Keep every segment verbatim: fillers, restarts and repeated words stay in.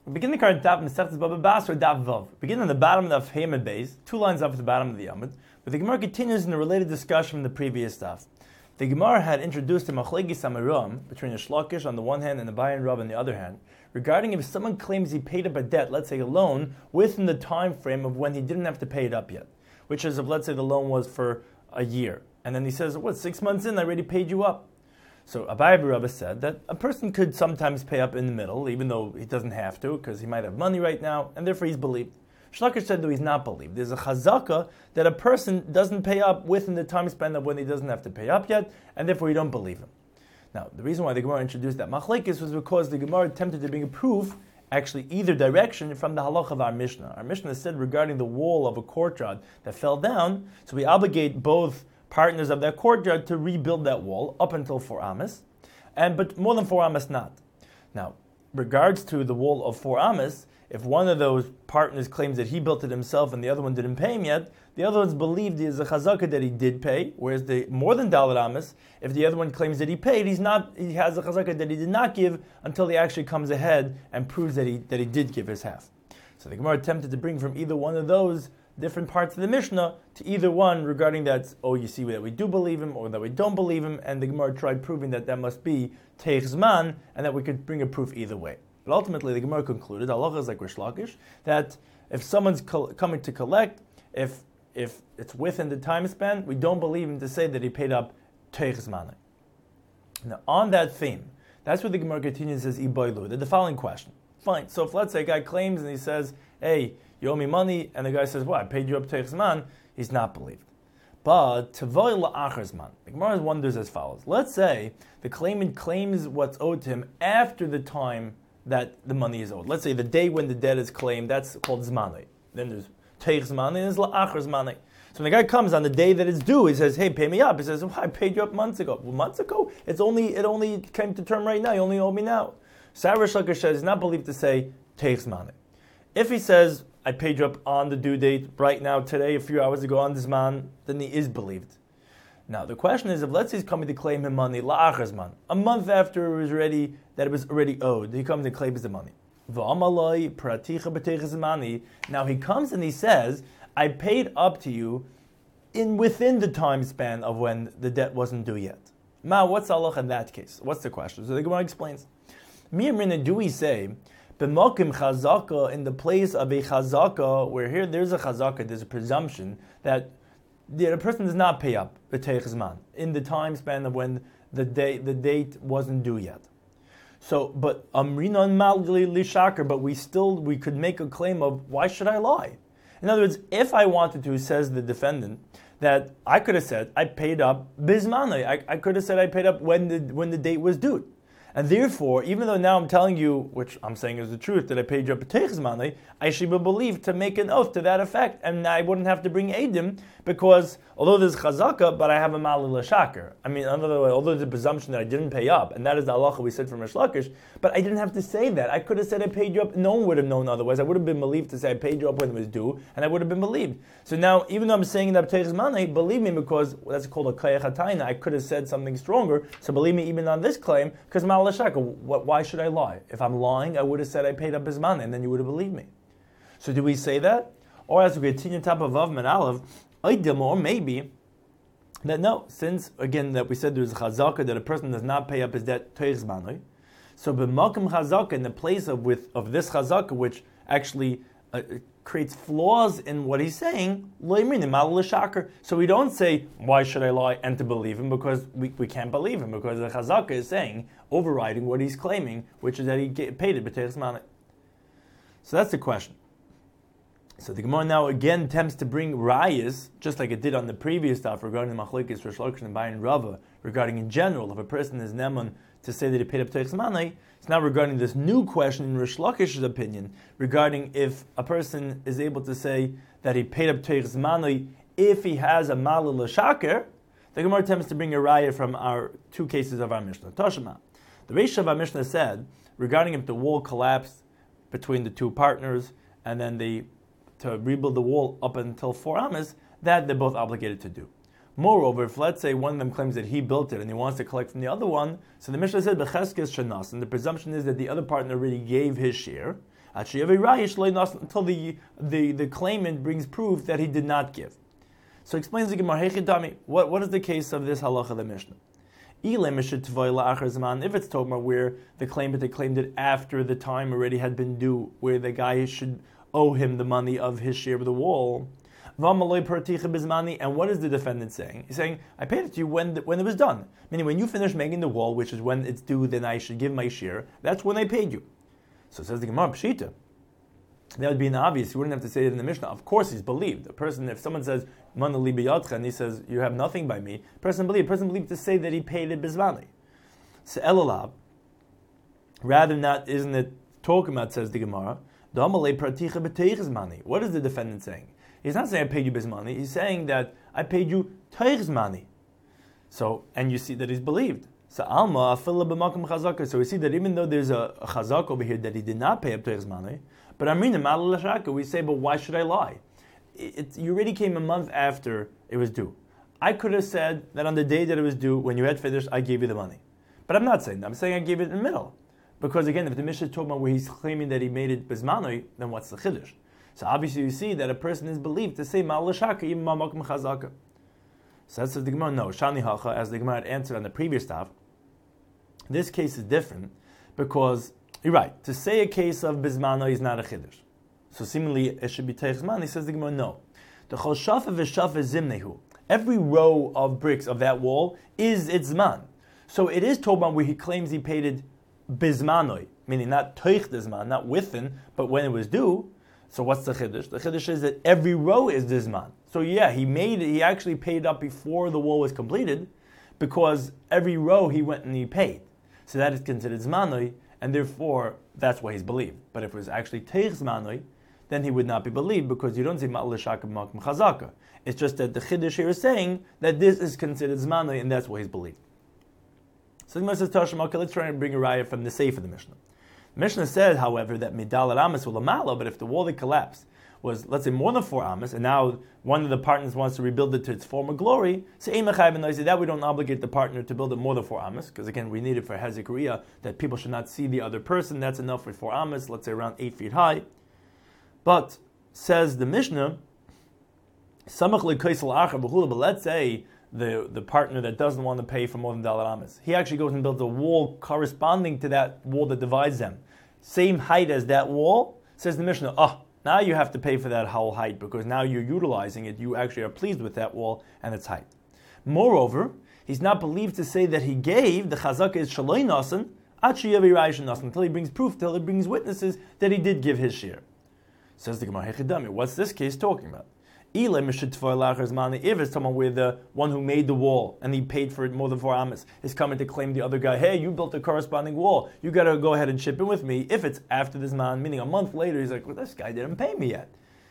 We begin the current daf Masechtas Baba Basra daf Vav. Begin on the bottom of Hamid Beis, two lines up at the bottom of the Yamud, but the Gemara continues in the related discussion from the previous daf. The Gemara had introduced a machlegi samarum between a Shlakish on the one hand and a Bayan Rav on the other hand, regarding if someone claims he paid up a debt, let's say a loan, within the time frame of when he didn't have to pay it up yet, which is if let's say the loan was for a year, and then he says, what, six months in, I already paid you up. So Abaye Rabba said that a person could sometimes pay up in the middle, even though he doesn't have to, because he might have money right now, and therefore he's believed. Shlakish said that he's not believed. There's a chazaka that a person doesn't pay up within the time span of when he doesn't have to pay up yet, and therefore you don't believe him. Now, the reason why the Gemara introduced that machlekes was because the Gemara attempted to bring a proof, actually either direction, from the halach of our Mishnah. Our Mishnah said regarding the wall of a courtyard that fell down, so we obligate both partners of that courtyard to rebuild that wall up until four amas, and but more than four amas not. Now, regards to the wall of four amas, if one of those partners claims that he built it himself and the other one didn't pay him yet, the other one's believed there's a chazaka that he did pay, whereas the more than dalet amas, if the other one claims that he paid, he's not. He has a chazaka that he did not give until he actually comes ahead and proves that he that he did give his half. So the Gemara attempted to bring from either one of those different parts of the Mishnah to either one regarding that, oh, you see that we do believe him or that we don't believe him, and the Gemara tried proving that that must be teich zman and that we could bring a proof either way. But ultimately, the Gemara concluded, halacha is like Rish Lakish, that if someone's col- coming to collect, if if it's within the time span, we don't believe him to say that he paid up teich zman. Now, on that theme, that's where the Gemara continues and says, iboilu, the following question. Fine, so if let's say a guy claims and he says, hey, you owe me money, and the guy says, well, I paid you up teich zman, he's not believed. But tevoy la'achar zman, the Gemara wonders as follows. Let's say the claimant claims what's owed to him after the time that the money is owed. Let's say the day when the debt is claimed, that's called zmanei. Then there's teich zmanei and there's la'achar zmanei. So when the guy comes on the day that it's due, he says, hey, pay me up. He says, well, I paid you up months ago. Well, months ago? It's only It only came to term right now. You only owe me now. So Rish Lakish says he's not believed to say teich zmanei. If he says, I paid you up on the due date right now, today, a few hours ago on this man, then he is believed. Now, the question is, if let's say he's coming to claim him money, la'achar zman, a month after it was ready, that it was already owed, he comes and claims the money. Now he comes and he says, I paid up to you in within the time span of when the debt wasn't due yet. Ma, what's halach in that case? What's the question? So the Gemara explains. Miyamrina, do we say, b'mokim chazaka, in the place of a chazaka, where here there's a chazaka, there's a presumption that the person does not pay up the teich zman in the time span of when the day the date wasn't due yet. So, but amrinon malgli lishakar, but we still we could make a claim of why should I lie? In other words, if I wanted to, says the defendant, that I could have said I paid up bismanai. I, I could have said I paid up when the when the date was due. And therefore, even though now I'm telling you, which I'm saying is the truth, that I paid you up a teich zmanai, I should be believed to make an oath to that effect, and I wouldn't have to bring edim, because although there's chazaka, but I have a malil l'shakar. I mean, another way, although there's a presumption that I didn't pay up, and that is the halacha we said from Rish Lakish, but I didn't have to say that. I could have said I paid you up. No one would have known otherwise. I would have been believed to say I paid you up when it was due, and I would have been believed. So now, even though I'm saying that teich zmanai, believe me, because well, that's called a kayach hatayna, I could have said something stronger. So believe me, even on this claim, because malil l'shakar. Why should I lie? If I'm lying, I would have said I paid up his money, and then you would have believed me. So do we say that? Or as we continue top of Vav and Aleph, or maybe that no, since again that we said there's a chazaka that a person does not pay up his debt teich zmanai, so b'makom chazaka, in the place of with of this chazaka, which actually uh, creates flaws in what he's saying, so we don't say why should I lie and to believe him, because we, we can't believe him, because the chazaka is saying, overriding what he's claiming, which is that he paid it b'teich zmanai. So that's the question. So the Gemara now again attempts to bring rayas, just like it did on the previous stuff regarding the machlekes Rish Lakish and Bayan Rava, regarding in general if a person is neman to say that he paid up teich zmanai. It's now regarding this new question in Rish Lakish's opinion, regarding if a person is able to say that he paid up teich zmanai if he has a malil l'shakar. The Gemara attempts to bring a raya from our two cases of our Mishnah. Toshima. The Reish of our Mishnah said, regarding if the wall collapsed between the two partners, and then they to rebuild the wall up until four amas, that they're both obligated to do. Moreover, if let's say one of them claims that he built it and he wants to collect from the other one, so the Mishnah said b'cheskes shanas, and the presumption is that the other partner already gave his share, until the, the, the claimant brings proof that he did not give. So explains the Gemara, what, what is the case of this halacha of the Mishnah? If it's Tomar where the claimant had claimed it after the time already had been due, where the guy should owe him the money of his share of the wall, and what is the defendant saying? He's saying, I paid it to you when the, when it was done. Meaning when you finish making the wall, which is when it's due, then I should give my share. That's when I paid you. So it says the Gemara, Pshita. That would be an obvious. You wouldn't have to say it in the Mishnah. Of course he's believed. A person, if someone says, Mana li biyadcha, and he says, you have nothing by me, person believed. Person believed to say that he paid it bizvani. So elalab, rather not, isn't it talking about, says the Gemara, what is the defendant saying? He's not saying I paid you bizmani. He's saying that I paid you teich's money. So, and you see that he's believed. So alma afila b'makom chazaka. So we see that even though there's a, a chazak over here that he did not pay up teich's money, but amrina mal l'shaka, we say, but why should I lie? It, it, you already came a month after it was due. I could have said that on the day that it was due, when you had finished, I gave you the money. But I'm not saying that. I'm saying I gave it in the middle. Because again, if the Mishnah is talking about where he's claiming that he made it bizmanoi, then what's the chiddush? So obviously you see that a person is believed to say mal l'shaka even ma'makom chazaka. So that's the Gemara. No, shani hacha, as the Gemara had answered on the previous stuff. This case is different because you're right. To say a case of bizmanoi is not a chiddush. So seemingly it should be teich's money. Says the Gemara, no. The chol shafa v'shafa zimnehu. Every row of bricks of that wall is its zman. So it is told about where he claims he paid it bizmanoi, meaning not teich dizman, not within, but when it was due. So what's the chiddush? The chiddush is that every row is dizman. So yeah, he made it, he actually paid up before the wall was completed, because every row he went and he paid. So that is considered zmanoi, and therefore that's why he's believed. But if it was actually teich zmanoi, then he would not be believed, because you don't say ma'al l'shaka b'makom chazaka. It's just that the chiddush here is saying that this is considered zmanoi, and that's why he's believed. So the Gemara says, Tashim, okay, let's try and bring a raya from the Seif of the Mishnah. The Mishnah said, however, that midal amas will amalo, but if the wall that collapsed was, let's say, more than four amas, and now one of the partners wants to rebuild it to its former glory, so that we don't obligate the partner to build it more than four amas, because again, we need it for hezekariah, that people should not see the other person. That's enough for four amas, let's say around eight feet high. But, says the Mishnah, samach le'kaisel acher b'chula, but let's say the, the partner that doesn't want to pay for more than dalar amas, he actually goes and builds a wall corresponding to that wall that divides them, same height as that wall. Says the Mishnah, ah, oh, now you have to pay for that whole height, because now you're utilizing it, you actually are pleased with that wall and its height. Moreover, he's not believed to say that he gave, the chazaka is shaloi nasan, until he brings proof, until he brings witnesses that he did give his share. Says the Gemara, Hechidami, what's this case talking about? If it's someone where the one who made the wall and he paid for it more than four amas is coming to claim the other guy, hey, you built a corresponding wall, you got to go ahead and chip in with me. If it's after this man, meaning a month later, he's like, well, this guy didn't pay me yet.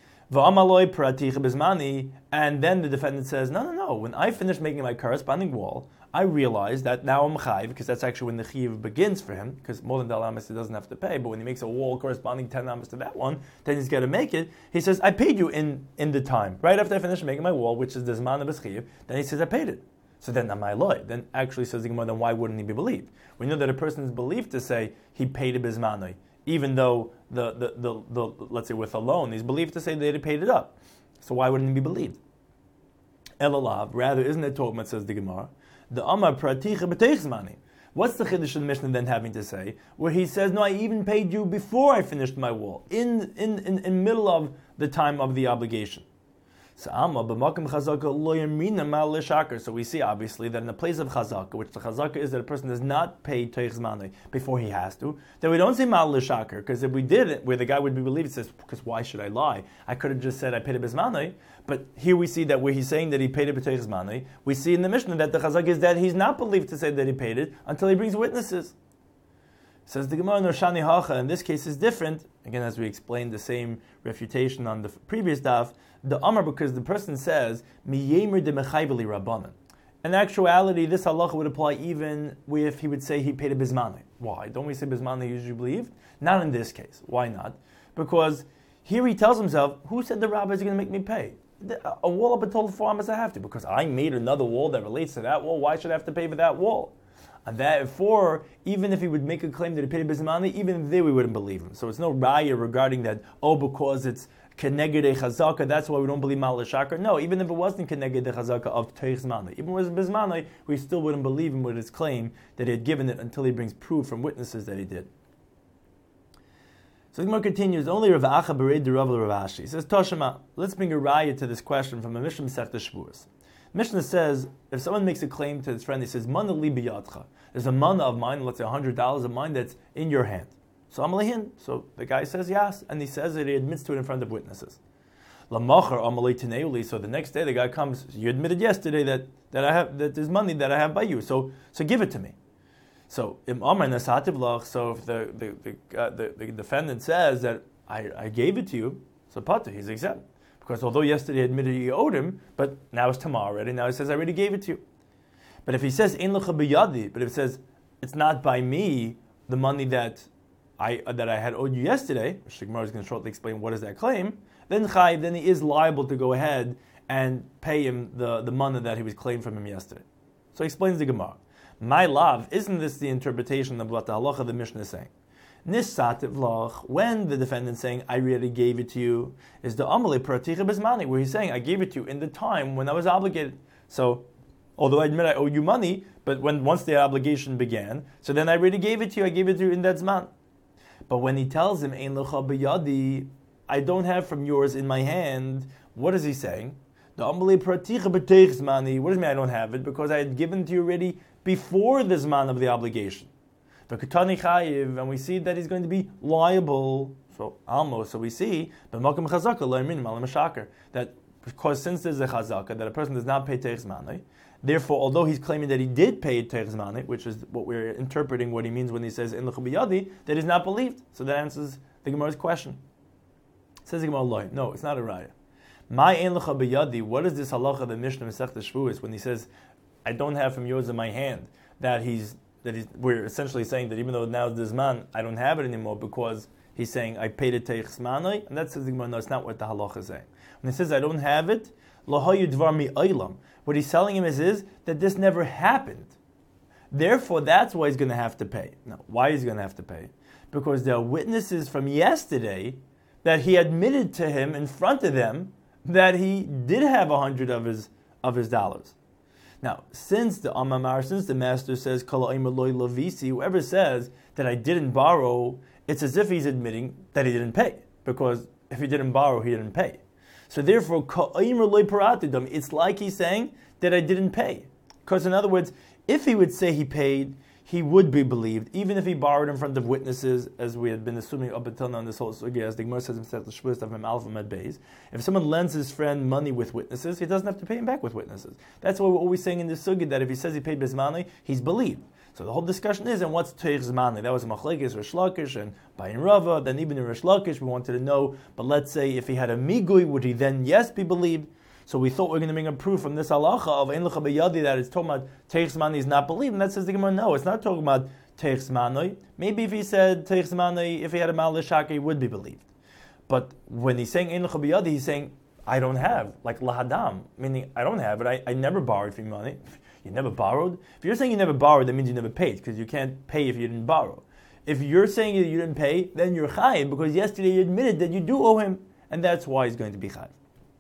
And then the defendant says, no, no, no, when I finished making my corresponding wall, I realized that now I'm chayiv, because that's actually when the chiyuv begins for him, because more than dal amas he doesn't have to pay, but when he makes a wall corresponding ten amas to that one, then he's got to make it. He says, I paid you in, in the time. Right after I finished making my wall, which is the zman of his chiyuv, then he says, I paid it. So then, am I loy? Then actually says the Gemara, then why wouldn't he be believed? We know that a person is believed to say he paid it bizmanoi, even though the, the, the, the, let's say with a loan, he's believed to say that he paid it up. So why wouldn't he be believed? Elalav, rather, isn't it talking about, says the Gemara, the Amar Praticha B'teich's money. What's the chiddush of the Mishnah then having to say? Where he says, no, I even paid you before I finished my wall, in in in, in middle of the time of the obligation. So So we see obviously that in the place of chazaka, which the chazaka is that a person does not pay teich's money before he has to, then we don't say mal l'shaker, because if we did it, where the guy would be believed, it says, because why should I lie? I could have just said I paid it bizmanei. But here we see that where he's saying that he paid it b'teich's money, we see in the Mishnah that the chazaka is that he's not believed to say that he paid it until he brings witnesses. Says the Gemara, Shani Hacha, in this case is different. Again, as we explained the same refutation on the previous daf, the Amar, because the person says, Miyemer de Mechaybeli Rabbanan. In actuality, this halacha would apply even if he would say he paid a bizmanei. Why? Don't we say bizmanei usually believed? Not in this case. Why not? Because here he tells himself, who said the rabbi is going to make me pay? A wall up a total four amas I have to, because I made another wall that relates to that wall. Why should I have to pay for that wall? And therefore, even if he would make a claim that he paid Bismani, even there we wouldn't believe him. So it's no raya regarding that, oh, because it's Keneged Chazaka, that's why we don't believe Mal Shakar. No, even if it wasn't Keneged Chazaka of Teich Zmanai, even if it was Bismani, we still wouldn't believe him with his claim that he had given it until he brings proof from witnesses that he did. So the Gemara continues, only Rav Acha bereid the Rav Rav Ashi. He says, Toshima, let's bring a raya to this question from a Mishnah Masechta Shavuos. Mishnah says, if someone makes a claim to his friend, he says, Mana li biyadcha. There's a mana of mine, let's say one hundred dollars of mine that's in your hand. So Amalehin. So the guy says yes, and he says that he admits to it in front of witnesses. Lamacher Amalei Tineuli. So the next day the guy comes, you admitted yesterday that, that I have that there's money that I have by you. So so give it to me. So im Amar Nasativ Lach. So if the the the, uh, the the defendant says that I, I gave it to you, so Pater, he's exempt. Because although yesterday he admitted he owed him, but now it's tomorrow already. Now he says I already gave it to you. But if he says Ein Lecha Biyadi, but if it says it's not by me the money that I uh, that I had owed you yesterday, which the Gemara is going to shortly explain what is that claim, then Chayiv, then he is liable to go ahead and pay him the, the money that he was claimed from him yesterday. So he explains the Gemara. My love, isn't this the interpretation of what the halacha the Mishnah is saying? Nisativ lach, when the defendant is saying, I really gave it to you, is the Amalei Praticha Bismani, where he's saying, I gave it to you in the time when I was obligated. So, although I admit I owe you money, but when once the obligation began, so then I really gave it to you, I gave it to you in that Zman. But when he tells him, Ein lecha biyadi, I don't have from yours in my hand, what is he saying? The Amalei Praticha B'teich Zmani, what does it mean I don't have it? Because I had given it to you already before the Zman of the obligation. And we see that he's going to be liable. So almost. So we see that because since there's a chazaka that a person does not pay teich zmanai, therefore, although he's claiming that he did pay teich zmanai, which is what we're interpreting what he means when he says in lecha biyadi, that is not believed. So that answers the Gemara's question. Says the Gemara, no, it's not a raya. My ein lecha biyadi. What is this halacha the Mishnah Masechta Shavuos when he says, I don't have from yours in my hand, that he's that he's, we're essentially saying that even though now it's this man, I don't have it anymore because he's saying I paid it teich zmanai, and that says the Gemara, no, it's not what the halacha is saying. When he says I don't have it, lahayu dvar mi aylam, what he's telling him is, is that this never happened. Therefore, that's why he's going to have to pay. Now, why is he going to have to pay? Because there are witnesses from yesterday that he admitted to him in front of them that he did have a hundred of his of his dollars. Now, since the Amamar, since the master says, whoever says that I didn't borrow, it's as if he's admitting that he didn't pay. Because if he didn't borrow, he didn't pay. So therefore, it's like he's saying that I didn't pay. Because in other words, if he would say he paid, he would be believed, even if he borrowed in front of witnesses, as we had been assuming up until now in this whole sugya, as the Gemara says himself, the Shavuos of him Alpha Med Beis. If someone lends his friend money with witnesses, he doesn't have to pay him back with witnesses. That's why we're always saying in this sugya that if he says he paid bismani, he's believed. So the whole discussion is, and what's teich zmani? That was machlekes Rish Lakish and Bayin Rava. Then even in Rish Lakish, we wanted to know. But let's say if he had a migui, would he then yes be believed? So we thought we were going to bring a proof from this halacha of ein lecha biyadi that it's talking about teich zmani is not believed, and that says the Gemara no, it's not talking about teich zmani. Maybe if he said teich zmani, if he had a mal l'shaka, he would be believed. But when he's saying ein lecha biyadi, he's saying I don't have, like lahadam, meaning I don't have it. I, I never borrowed from you money. You never borrowed? If you're saying you never borrowed, that means you never paid, because you can't pay if you didn't borrow. If you're saying you didn't pay, then you're chayiv, because yesterday you admitted that you do owe him, and that's why he's going to be chayiv.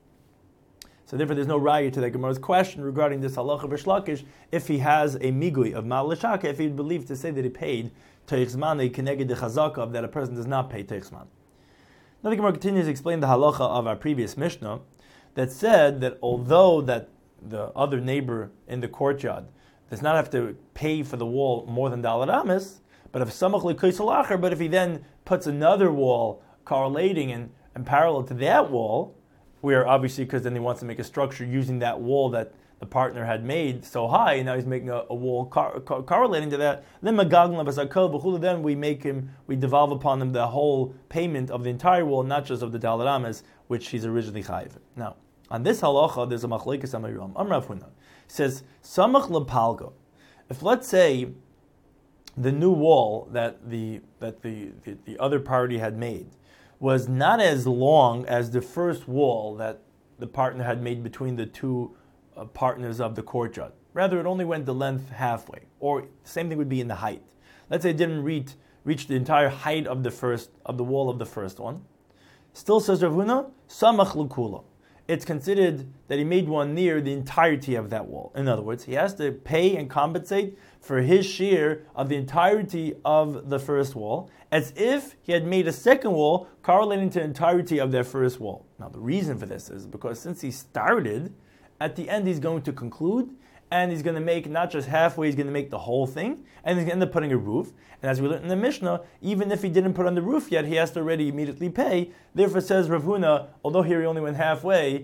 So therefore there's no raya to that Gemara's question regarding this halacha of Rish Lakish, if he has a migui of mal l'shaka, if he'd believe to say that he paid teich zmani keneged the chazaka, that a person does not pay teich zmani. Now the Gemara continues to explain the halacha of our previous Mishnah, that said that although that the other neighbor in the courtyard does not have to pay for the wall more than dalad amis, but if samach l'koisel acher, but if he then puts another wall correlating and, and parallel to that wall, where obviously because then he wants to make a structure using that wall that the partner had made so high, and now he's making a, a wall cor- cor- correlating to that, then then we make him, we devolve upon him the whole payment of the entire wall, not just of the dalad amis, which he's originally chayiv. Now, on this halacha, there's a machlekes amaram. Amrav Huna says samach lepalgo. If let's say the new wall that the that the, the, the other party had made was not as long as the first wall that the partner had made between the two uh, partners of the courtyard. Rather, it only went the length halfway. Or the same thing would be in the height. Let's say it didn't reach, reach the entire height of the first of the wall of the first one. Still says Rav Huna, samach l'kula. It's considered that he made one near the entirety of that wall. In other words, he has to pay and compensate for his share of the entirety of the first wall, as if he had made a second wall correlating to the entirety of that first wall. Now, the reason for this is because since he started, at the end he's going to conclude, and he's going to make not just halfway, he's going to make the whole thing, and he's going to end up putting a roof. And as we learned in the Mishnah, even if he didn't put on the roof yet, he has to already immediately pay. Therefore, says Rav Huna, although here he only went halfway,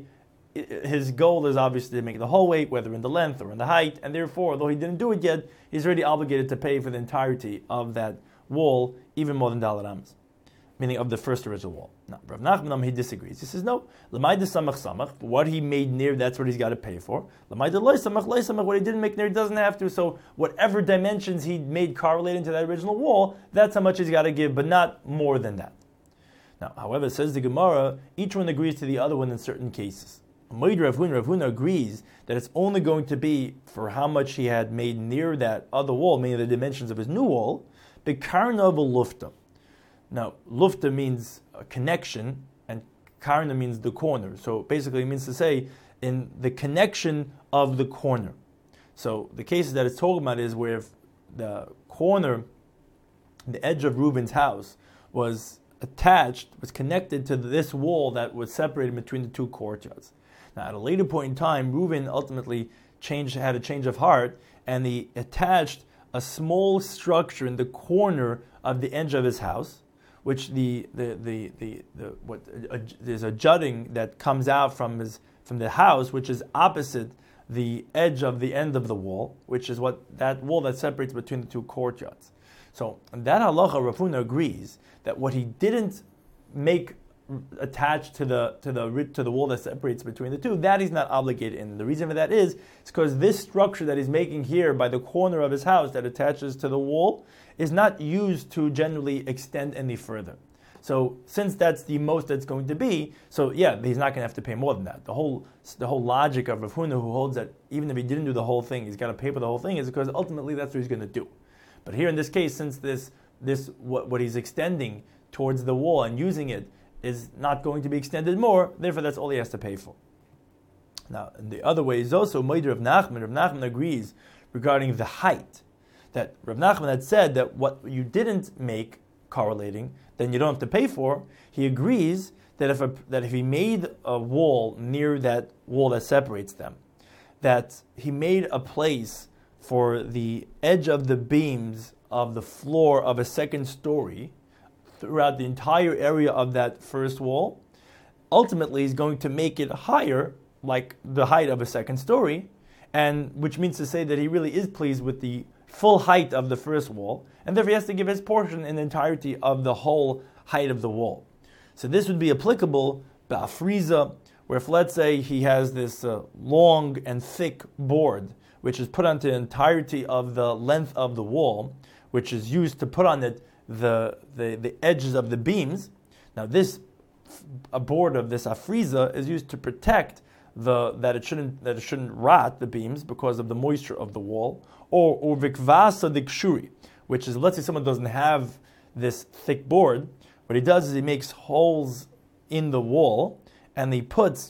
his goal is obviously to make the whole weight, whether in the length or in the height, and therefore, although he didn't do it yet, he's already obligated to pay for the entirety of that wall, even more than Dalet Amos, meaning of the first original wall. Now, Rav Nachman, he disagrees. He says, no, l'mayda samach samach, what he made near, that's what he's got to pay for. L'mayda loy samach loy samach, what he didn't make near, he doesn't have to. So whatever dimensions he made correlating to that original wall, that's how much he's got to give, but not more than that. Now, however, says the Gemara, each one agrees to the other one in certain cases. Moed Rav Huna, Rav Huna agrees that it's only going to be for how much he had made near that other wall, meaning the dimensions of his new wall, bekarna lufta. Now, lufta means a connection, and karna means the corner. So basically it means to say, in the connection of the corner. So the cases that it's talking about is where if the corner, the edge of Reuben's house, was attached, was connected to this wall that was separated between the two courtyards. Now, at a later point in time, Reuben ultimately changed, had a change of heart, and he attached a small structure in the corner of the edge of his house, which the the the the, the what a, a, there's a jutting that comes out from his from the house, which is opposite the edge of the end of the wall, which is what that wall that separates between the two courtyards. So that halacha, Rav Huna agrees that what he didn't make attached to the to the to the wall that separates between the two, that he's not obligated in. The reason for that is it's because this structure that he's making here by the corner of his house that attaches to the wall is not used to generally extend any further. So since that's the most that's going to be, so yeah, he's not going to have to pay more than that. The whole the whole logic of Rav Huna, who holds that even if he didn't do the whole thing, he's got to pay for the whole thing, is because ultimately that's what he's going to do. But here in this case, since this this what, what he's extending towards the wall and using it is not going to be extended more, therefore that's all he has to pay for. Now, in the other way is also Moed Rav Nachman. Rav Nachman agrees regarding the height. That Rav Nachman had said that what you didn't make correlating, then you don't have to pay for. He agrees that if a, that if he made a wall near that wall that separates them, that he made a place for the edge of the beams of the floor of a second story throughout the entire area of that first wall, ultimately he's going to make it higher, like the height of a second story, and which means to say that he really is pleased with the full height of the first wall, and therefore he has to give his portion in the entirety of the whole height of the wall. So this would be applicable ba'afriza, where if let's say he has this uh, long and thick board, which is put onto the entirety of the length of the wall, which is used to put on it the the, the edges of the beams. Now this a board of this afriza is used to protect the that it shouldn't that it shouldn't rot the beams because of the moisture of the wall, or or vikvasa dikshuri, which is, let's say someone doesn't have this thick board, what he does is he makes holes in the wall and he puts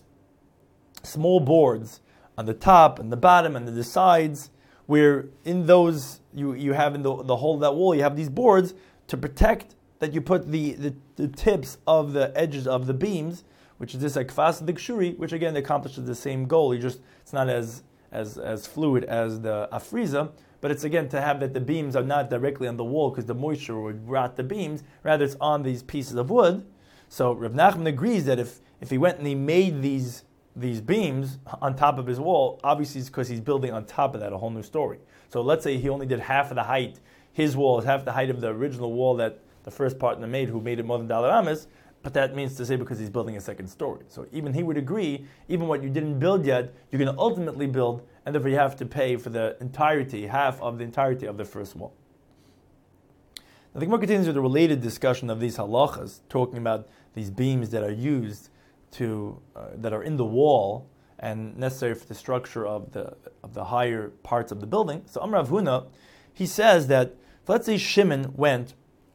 small boards on the top and the bottom and the sides, where in those you, you have in the, the hole of that wall, you have these boards to protect that you put the, the, the tips of the edges of the beams, which is this like kfas dikshuri, which again accomplishes the same goal. You just it's not as as as fluid as the afriza, but it's again to have that the beams are not directly on the wall because the moisture would rot the beams. Rather, it's on these pieces of wood. So Rav Nachman agrees that if, if he went and he made these these beams on top of his wall, obviously it's because he's building on top of that a whole new story. So let's say he only did half of the height. His wall is half the height of the original wall that the first partner made, who made it more than Dalet Amos, but that means to say because he's building a second story. So even he would agree, even what you didn't build yet, you're going to ultimately build, and therefore you have to pay for the entirety, half of the entirety of the first wall. Now the Gemara continues with a related discussion of these halachas, talking about these beams that are used to, uh, that are in the wall, and necessary for the structure of the of the higher parts of the building. So Amar Rav Huna, he says that let's say Shimon went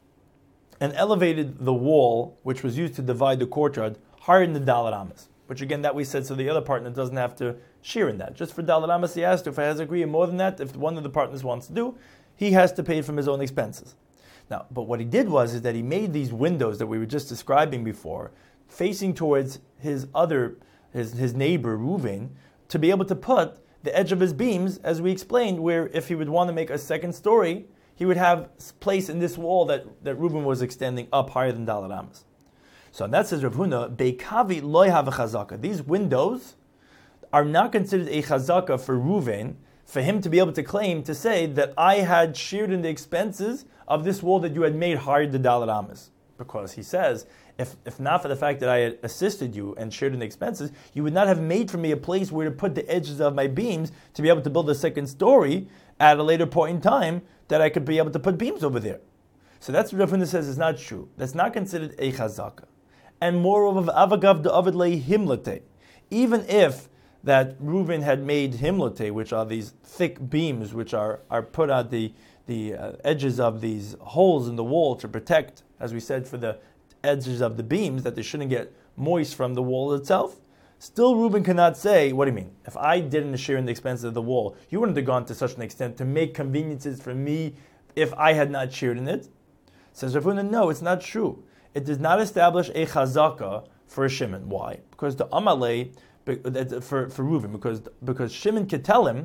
and elevated the wall, which was used to divide the courtyard, higher than the Dalet Amas. Which again, that we said, so the other partner doesn't have to share in that. Just for Dalet Amas, he has to. If he has agreed more than that, if one of the partners wants to do, he has to pay from his own expenses. Now, but what he did was is that he made these windows that we were just describing before, facing towards his other, his, his neighbor, Reuven, to be able to put the edge of his beams, as we explained, where if he would want to make a second story, he would have place in this wall that, that Reuven was extending up higher than Dalet Amas. So and that says Rav Huna, Beikavi loy have a chazaka. These windows are not considered a chazaka for Reuven, for him to be able to claim, to say that I had shared in the expenses of this wall that you had made higher than Dalet Amas. Because he says, if, if not for the fact that I had assisted you and shared in the expenses, you would not have made for me a place where to put the edges of my beams to be able to build a second story at a later point in time, that I could be able to put beams over there. So that's what Rav Huna says is not true. That's not considered a chazaka. And moreover, avagav de'avid lei himlate. Even if that Reuven had made himlate, which are these thick beams which are, are put at the, the uh, edges of these holes in the wall to protect, as we said, for the edges of the beams, that they shouldn't get moist from the wall itself, still Reuven cannot say, what do you mean? If I didn't share in the expenses of the wall, you wouldn't have gone to such an extent to make conveniences for me if I had not shared in it. Says Rav Huna, no, it's not true. It does not establish a chazaka for Shimon. Why? Because the Amalei, for, for Reuven, because, because Shimon could tell him,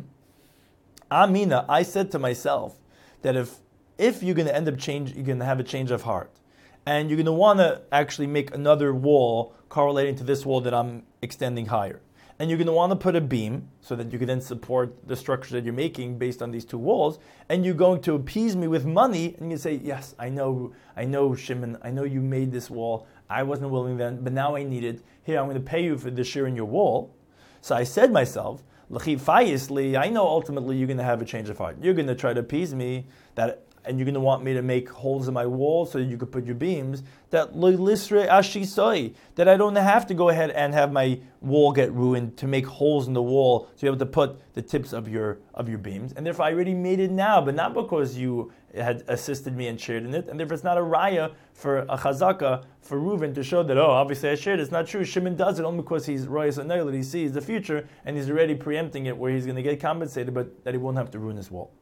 Amina, I said to myself that if if you're going to end up change, you're going to have a change of heart, and you're going to want to actually make another wall correlating to this wall that I'm extending higher, and you're going to want to put a beam so that you can then support the structure that you're making based on these two walls, and you're going to appease me with money, and you say, yes, I know, I know, Shimon, I know you made this wall, I wasn't willing then, but now I need it, here, I'm going to pay you for the share in your wall. So I said myself, I know ultimately you're going to have a change of heart. You're going to try to appease me, that, and you're going to want me to make holes in my wall so that you could put your beams, that that I don't have to go ahead and have my wall get ruined to make holes in the wall to be able to put the tips of your of your beams. And therefore I already made it now, but not because you had assisted me and shared in it. And therefore it's not a raya for a chazaka for Reuven to show that, oh, obviously I shared. It's not true. Shimon does it only because he's royas and that he sees the future and he's already preempting it where he's going to get compensated, but that he won't have to ruin his wall.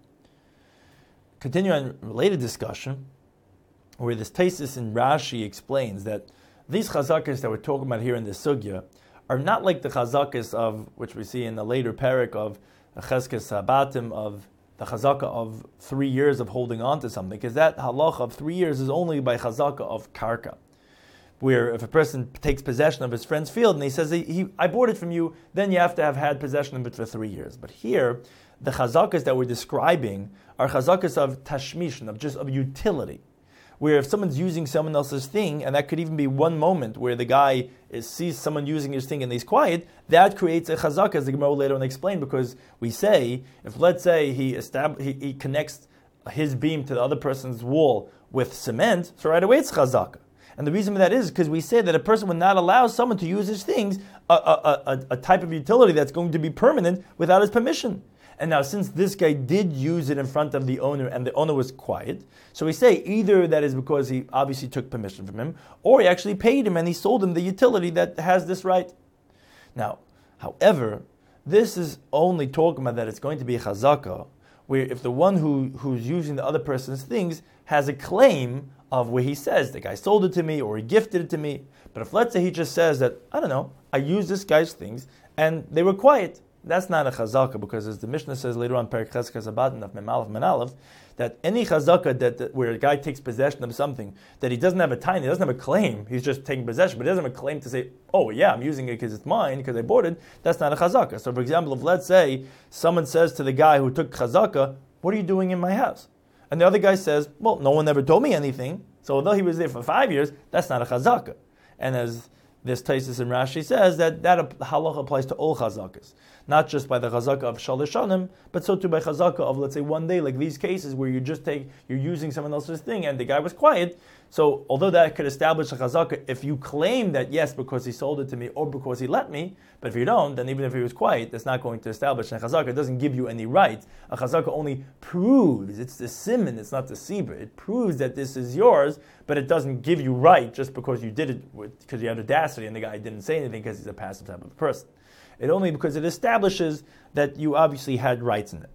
Continue on related discussion, where this Taisus in Rashi explains that these chazakas that we're talking about here in the sugya are not like the chazakas of which we see in the later parak of Cheskes Habatim, of the chazaka of three years of holding on to something, because that halacha of three years is only by chazaka of karka, where if a person takes possession of his friend's field and he says, he, he, I bought it from you, then you have to have had possession of it for three years. But here, the chazakas that we're describing are chazakas of tashmish, of just of utility, where if someone's using someone else's thing, and that could even be one moment where the guy is, sees someone using his thing and he's quiet, that creates a chazaka, as the Gemara will later on explain, because we say, if let's say he, estab- he, he connects his beam to the other person's wall with cement, so right away it's chazaka. And the reason for that is because we say that a person would not allow someone to use his things, a, a, a, a type of utility that's going to be permanent without his permission. And now, since this guy did use it in front of the owner and the owner was quiet, so we say either that is because he obviously took permission from him, or he actually paid him and he sold him the utility that has this right. Now, however, this is only talking about that it's going to be a chazaka, where if the one who, who's using the other person's things has a claim of where he says, the guy sold it to me or he gifted it to me. But if let's say he just says that, I don't know, I used this guy's things and they were quiet, that's not a chazaka, because as the Mishnah says later on, Perek Cheskes Habatim of Mem Aleph Men Aleph, that any chazaka that, that where a guy takes possession of something that he doesn't have a time, he doesn't have a claim, he's just taking possession, but he doesn't have a claim to say, oh yeah, I'm using it because it's mine, because I bought it, that's not a chazaka. So for example, if let's say someone says to the guy who took chazaka, what are you doing in my house? And the other guy says, well, no one ever told me anything, so although he was there for five years, that's not a chazaka. And as this Taisus in Rashi says, that that halacha applies to all chazakas, not just by the chazaka of shalosh shanim, but so too by chazaka of, let's say, one day, like these cases where you just take, you're using someone else's thing and the guy was quiet. So although that could establish a chazaka, if you claim that yes, because he sold it to me or because he let me, but if you don't, then even if he was quiet, that's not going to establish a chazaka. It doesn't give you any right. A chazaka only proves, it's the siman, it's not the sibra. It proves that this is yours, but it doesn't give you right just because you did it with, because you had audacity and the guy didn't say anything because he's a passive type of person. It only because it establishes that you obviously had rights in it.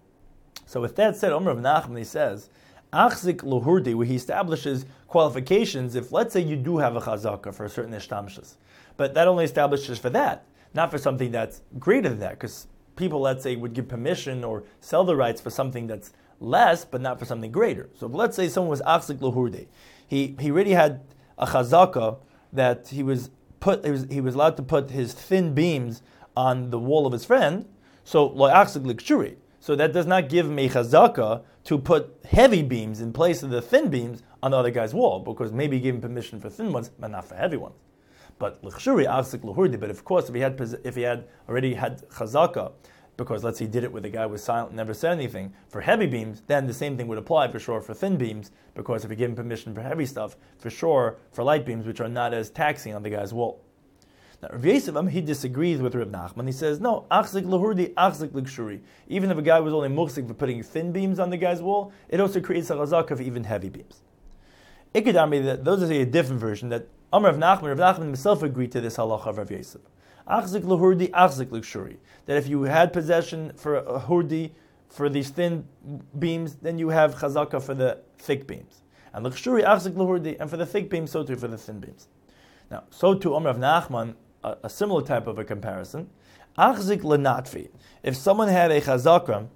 So with that said, Omer of Nachman, he says, Achzik Lohurdi, where he establishes qualifications, if let's say you do have a chazaka for a certain ishtamshus, but that only establishes for that, not for something that's greater than that, because people, let's say, would give permission or sell the rights for something that's less, but not for something greater. So let's say someone was Achzik Lohurdi. He he already had a chazaka that he was put he was, he was allowed to put his thin beams on the wall of his friend, so lo achzik l'kshuri. So that does not give him a chazaka to put heavy beams in place of the thin beams on the other guy's wall, because maybe he gave him permission for thin ones, but not for heavy ones. But l'chshuri achzik l'hurdi. But of course, if he had if he had already had chazaka, because let's say he did it with the guy who was silent and never said anything for heavy beams, then the same thing would apply for sure for thin beams, because if he gave him permission for heavy stuff, for sure for light beams, which are not as taxing on the guy's wall. Now, Rav Yosef, he disagrees with Rav Nachman. He says, no, achzik l'hurdi, achzik l'kshuri. Even if a guy was only muksik for putting thin beams on the guy's wall, it also creates a chazaka for even heavy beams. Ikadami, those are a different version, that Amar Rav Nachman, Rav Nachman himself agreed to this halacha of Rav Yosef. Achzik l'hurdi, achzik l'kshuri. That if you had possession for a hurdi, for these thin beams, then you have chazaka for the thick beams. And l'kshuri, achzik l'hurdi, and for the thick beams, so too for the thin beams. Now, so too Amar Rav Nachman, a, a similar type of a comparison. Achzik l'natfi. If someone had a chazaka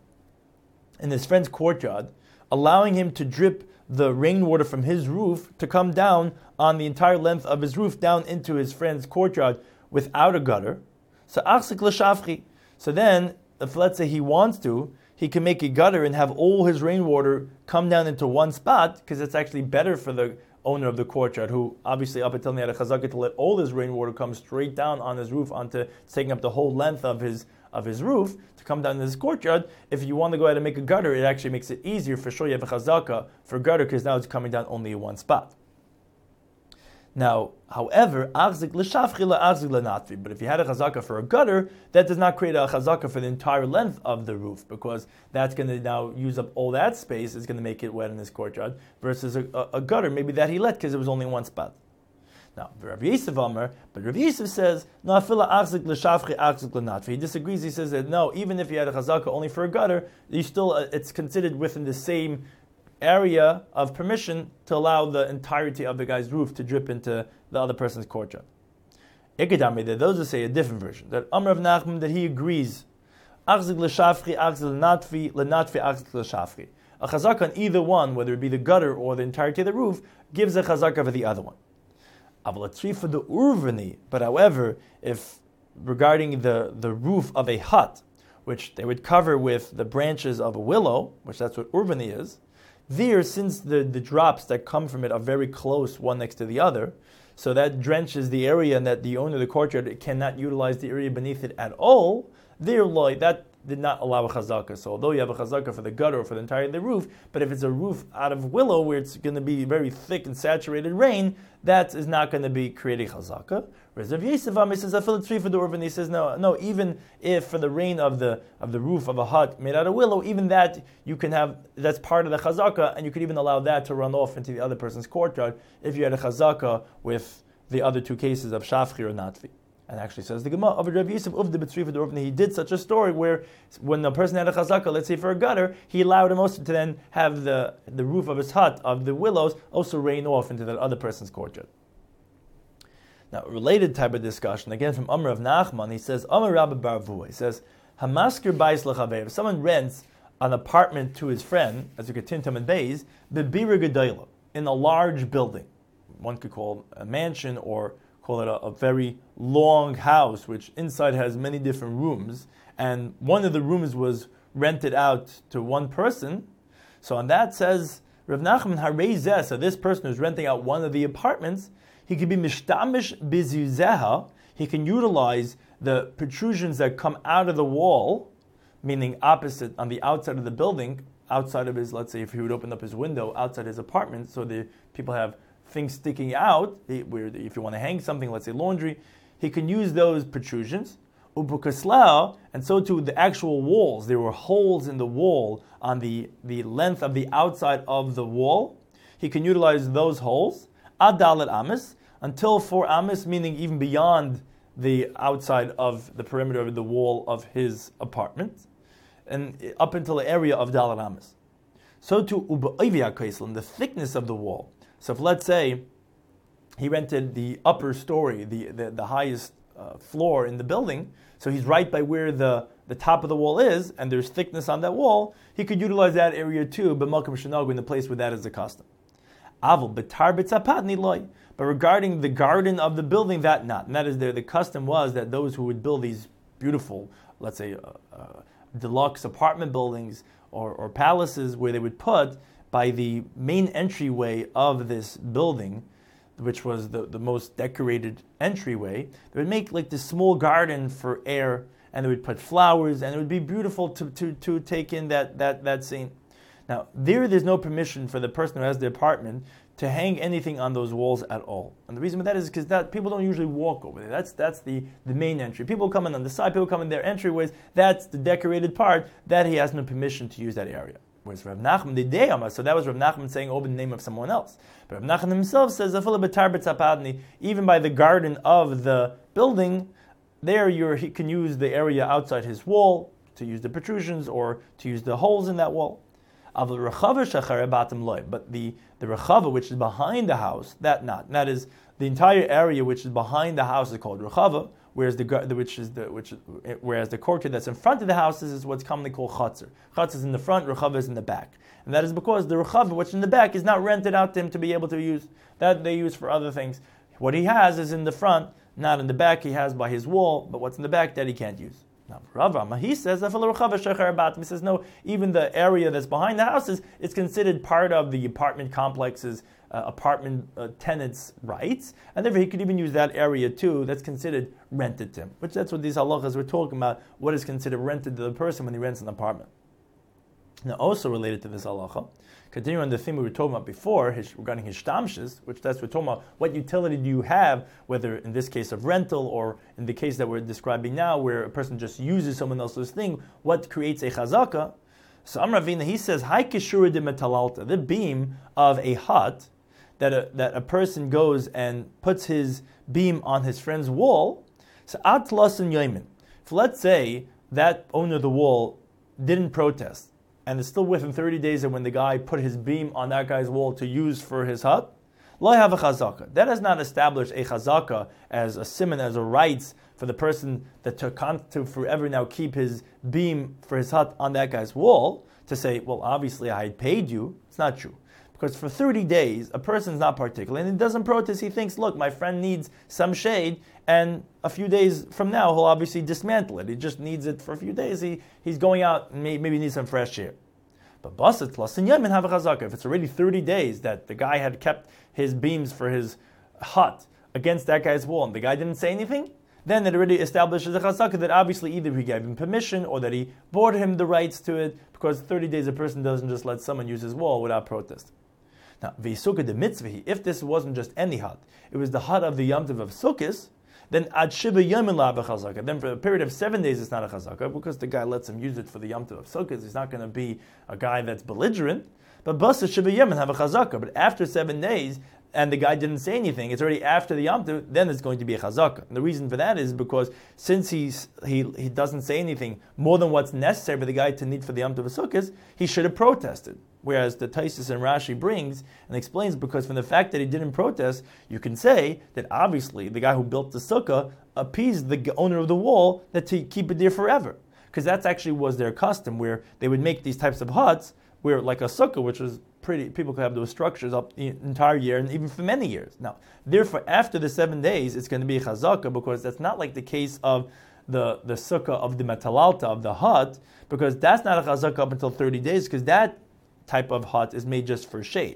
in his friend's courtyard, allowing him to drip the rainwater from his roof to come down on the entire length of his roof down into his friend's courtyard without a gutter, so achzik l'shafchi. So then, if let's say he wants to, he can make a gutter and have all his rainwater come down into one spot, because it's actually better for the owner of the courtyard, who obviously up until now had a chazaka to let all his rainwater come straight down on his roof, onto taking up the whole length of his of his roof to come down to his courtyard. If you want to go ahead and make a gutter, it actually makes it easier. For sure, you have a chazaka for gutter, because now it's coming down only in one spot. Now, however, achzik l'shafchi la'achzik l'natvi. But if you had a chazaka for a gutter, that does not create a chazaka for the entire length of the roof, because that's going to now use up all that space. It's going to make it wet in his courtyard. Versus a, a, a gutter, maybe that he let because it was only one spot. Now, Rav Yosef Amar, but Rav Yosef says, no, afila achzik l'shafchi achzik l'natvi. He disagrees. He says that no, even if you had a chazaka only for a gutter, you still uh, it's considered within the same area of permission to allow the entirety of the guy's roof to drip into the other person's courtyard. Ikadami, that those who say a different version, that Amar of Nachman, that he agrees, achzik l'shafchi, achzik l'natvi, l'natvi, achzik l'shafchi. A chazaka on either one, whether it be the gutter or the entirety of the roof, gives a chazaka for the other one. Avalatri for the urvani, but however, if regarding the, the roof of a hut, which they would cover with the branches of a willow, which that's what urvani is, there, since the, the drops that come from it are very close one next to the other, so that drenches the area, and that the owner of the courtyard cannot utilize the area beneath it at all, there, like, that did not allow a chazaka. So although you have a chazaka for the gutter or for the entirety of the roof, but if it's a roof out of willow where it's going to be very thick and saturated rain, that is not going to be creating chazaka. Whereas Rav Yosef says, I feel it's free for the urban. He says, no, no, even if for the rain of the of the roof of a hut made out of willow, even that you can have, that's part of the chazaka, and you could even allow that to run off into the other person's courtyard if you had a chazaka with the other two cases of shafchi or natvi. And actually says the Gemara of Rav Yosef of the B'tzri for the urban, he did such a story where when a person had a chazaka, let's say for a gutter, he allowed him also to then have the, the roof of his hut of the willows also rain off into that other person's courtyard. Now, a related type of discussion, again from Amar of Nachman, he says, Amar Rabbi Barvu, he says, Hamasker bais l'chaver, if someone rents an apartment to his friend, as you could tintam and bays, bebira gedayla, in a large building. One could call it a mansion, or call it a, a very long house, which inside has many different rooms, and one of the rooms was rented out to one person. So on that says, Rav Nachman Harei, so this person who's renting out one of the apartments, he can be mishtamish bizuzeha, he can utilize the protrusions that come out of the wall, meaning opposite, on the outside of the building, outside of his, let's say if he would open up his window outside his apartment, so the people have things sticking out, where if you want to hang something, let's say laundry, he can use those protrusions. Ubukaslau, and so too the actual walls. There were holes in the wall on the, the length of the outside of the wall. He can utilize those holes. Adalet amis, until four amis, meaning even beyond the outside of the perimeter of the wall of his apartment, and up until the area of dalet amis. So too ubeivia kaislan, the thickness of the wall. So if let's say he rented the upper story, the the, the highest uh, floor in the building, so he's right by where the, the top of the wall is, and there's thickness on that wall, he could utilize that area too, but malkam shenagu, in the place where that is the custom. Avol betar b'tzapat niloy. But regarding the garden of the building, that not. And that is there. The custom was that those who would build these beautiful, let's say, uh, uh, deluxe apartment buildings or, or palaces, where they would put by the main entryway of this building, which was the, the most decorated entryway, they would make like this small garden for air, and they would put flowers, and it would be beautiful to, to, to take in that, that, that scene. Now, there, there's no permission for the person who has the apartment to hang anything on those walls at all. And the reason for that is because that people don't usually walk over there. That's that's the, the main entry. People come in on the side, people come in their entryways. That's the decorated part. That he has no permission to use that area. Whereas Rav Nachman did deyama, so that was Rav Nachman saying over the name of someone else. But Rav Nachman himself says, even by the garden of the building, there you're, he can use the area outside his wall to use the protrusions or to use the holes in that wall. But the, the rechava, which is behind the house, that not. And that is the entire area which is behind the house is called rechava, whereas the which is the which is, whereas the courtyard that's in front of the houses is what's commonly called chatzar. Chatzar is in the front, rechava is in the back, and that is because the rechava, which is in the back, is not rented out to him to be able to use. That they use for other things. What he has is in the front, not in the back. He has by his wall, but what's in the back that he can't use. Now, Rav Rama, he says, he says, no, even the area that's behind the houses is considered part of the apartment complex's uh, apartment uh, tenants' rights, and therefore he could even use that area too. That's considered rented to him, which that's what these halachas we're talking about, what is considered rented to the person when he rents an apartment. Now, also related to this halacha, continuing on the theme we were talking about before, his, regarding his shtamshes, which that's we're talking about, what utility do you have, whether in this case of rental or in the case that we're describing now, where a person just uses someone else's thing, what creates a chazaka? So Amravina, he says, Hai kishura de metalalta, the beam of a hut, that a, that a person goes and puts his beam on his friend's wall, so atlas and yoimin. If let's say that owner of the wall didn't protest, and it's still within thirty days of when the guy put his beam on that guy's wall to use for his hut, lo have a chazaka. That has not established a chazaka as a simon, as a rights for the person that to, to forever now keep his beam for his hut on that guy's wall, to say, well, obviously I had paid you. It's not true. Because for thirty days, a person's not particular, and he doesn't protest. He thinks, look, my friend needs some shade, and a few days from now, he'll obviously dismantle it. He just needs it for a few days. He He's going out and may, maybe needs some fresh air. But basat plus and yemen have a chazaka. If it's already thirty days that the guy had kept his beams for his hut against that guy's wall, and the guy didn't say anything, then it already establishes a chazaka that obviously either he gave him permission or that he bought him the rights to it, because thirty days a person doesn't just let someone use his wall without protest. Now, v'yisukkah de mitzvah, if this wasn't just any hut, it was the hut of the Yom Tov of Sukkot, then ad shiva yamin la b'chazaka. Then for a period of seven days it's not a chazaka, because the guy lets him use it for the Yom Tov of Sukkot. He's not going to be a guy that's belligerent. But basa shiva yamin have a chazaka. But after seven days, and the guy didn't say anything, it's already after the Yom Tov, then it's going to be a chazaka. And the reason for that is because since he's, he he doesn't say anything more than what's necessary for the guy to need for the Yom Tov of Sukkot, he should have protested. Whereas the Taisus and Rashi brings and explains, because from the fact that he didn't protest, you can say that obviously the guy who built the sukkah appeased the owner of the wall that to keep it there forever. Because that's actually was their custom, where they would make these types of huts, where like a sukkah, which was pretty, people could have those structures up the entire year and even for many years. Now, therefore, after the seven days, it's going to be a chazaka, because that's not like the case of the, the sukkah of the metalalta, of the hut, because that's not a chazaka up until thirty days, because that type of hut is made just for shade.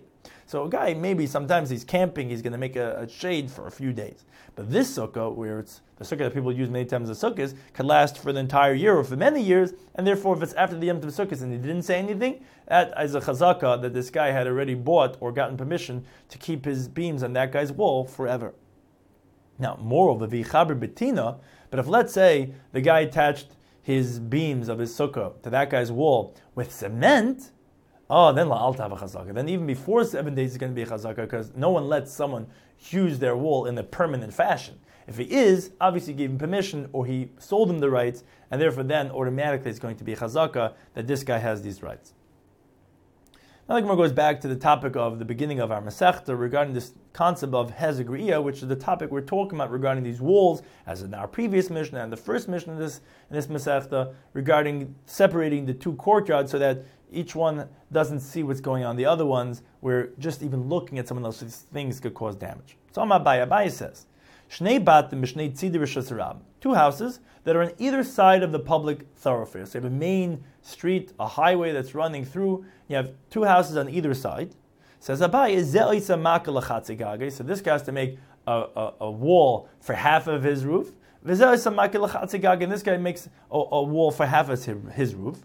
So a guy, maybe sometimes he's camping, he's going to make a, a shade for a few days. But this sukkah, where it's the sukkah that people use many times as sukkahs, could last for the entire year or for many years, and therefore if it's after the Yom Tov Sukkahs and he didn't say anything, that is a chazakah that this guy had already bought or gotten permission to keep his beams on that guy's wall forever. Now, moreover, v'chaber betina, but if let's say the guy attached his beams of his sukkah to that guy's wall with cement, oh, then la'al have a chazakah. Then even before seven days, it's going to be a chazakah because no one lets someone use their wall in a permanent fashion. If he is, obviously he gave him permission or he sold him the rights, and therefore then automatically it's going to be a chazakah that this guy has these rights. Now the Gemara goes back to the topic of the beginning of our Masechta regarding this concept of hezegriya, which is the topic we're talking about regarding these walls, as in our previous Mishnah and the first Mishnah in this in this Masechta, regarding separating the two courtyards so that each one doesn't see what's going on in the other ones, where just even looking at someone else's things could cause damage. So Abai Abai says, Shnei batim b'shnei tzidi rishus harabim, two houses that are on either side of the public thoroughfare. So you have a main street, a highway that's running through. You have two houses on either side. Says Abai, so this guy has to make a, a, a wall for half of his roof. And this guy makes a, a wall for half of his, his roof.